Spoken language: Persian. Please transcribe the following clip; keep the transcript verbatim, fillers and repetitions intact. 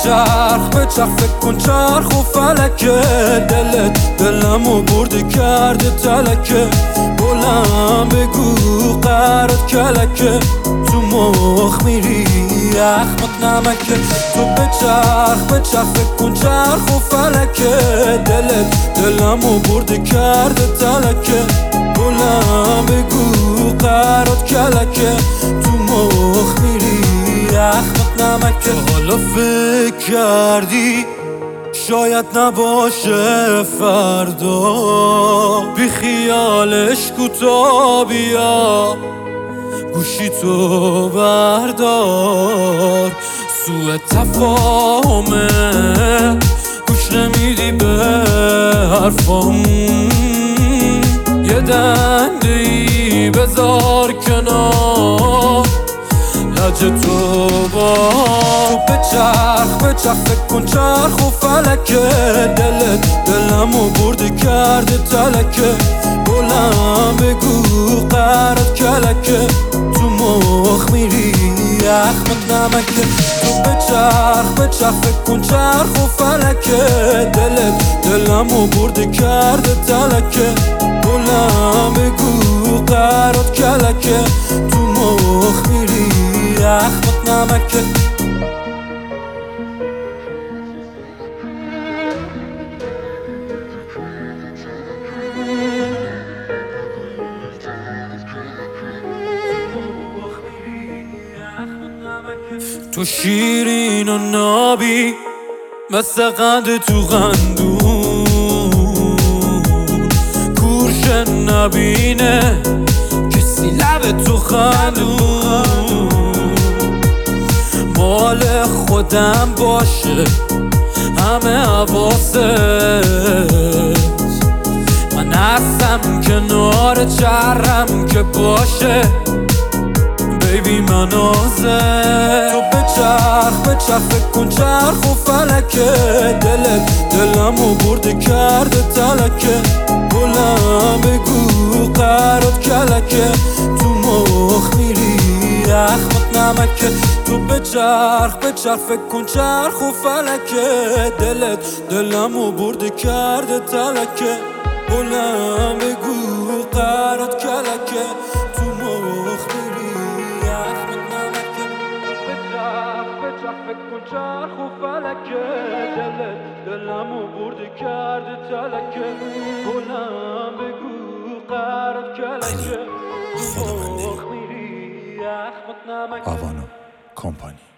چرخ به چرخ فکر کن چرخ و فلکه دلت دلمو برده کرده تلکه بلند بگو قرارت کلکه تو مخ میری اخمت نمکه تو به چرخ به چرخ فکر کن چرخ و فلکه دلت دلمو برده کرده تلکه بلند بگو قرارت کلکه تو مخ میری اخمت نمکه حالا فکر کردی شاید نباشه فردا بی خیالش کوتا بیا گوشی تو بردار سوء تفاهمه گوش نمیدی به حرفام یه دنده‌ای بذار کنار لج تو با تو به چرخ به چرخ فکر کن چرخ و فلکه دلت دلمو برده کرده تلکه بلند بگو قرارت کلکه تو مخ میری اخمت نمکه تو به چرخ به چرخ فکر کن چرخ و فلکه دلت دلمو برده کرده تلکه بلند بگو قرارت کلکه تو مخ میری اخمت نمکه تو شیرین و نابی مثل قند تو قندون کورش نبینه کسی لب تو خندون مال خودم باشه همه حواست من هستم کنار چرم که باشه بیبی منازه تو به چرخ به چرخ فکر کن چرخ و فلکه دلت دلمو برده کرده تلکه بلند بگو قرارت کلکه تو مخ میری اخمت نمکه تو به چرخ به چرخ فکر کن چرخ و فلکه دلت دلمو برده کرده تلکه بلند بگو قرارت کلکه تو مخ میری اخمت نمکه به چرخ به چرخ فکر کن چرخ و فلکه دلت دلمو برده کرده تلکه بلند بگو قرارت کلکه تو مخ میری اخمت نمکه آوانو کمپانی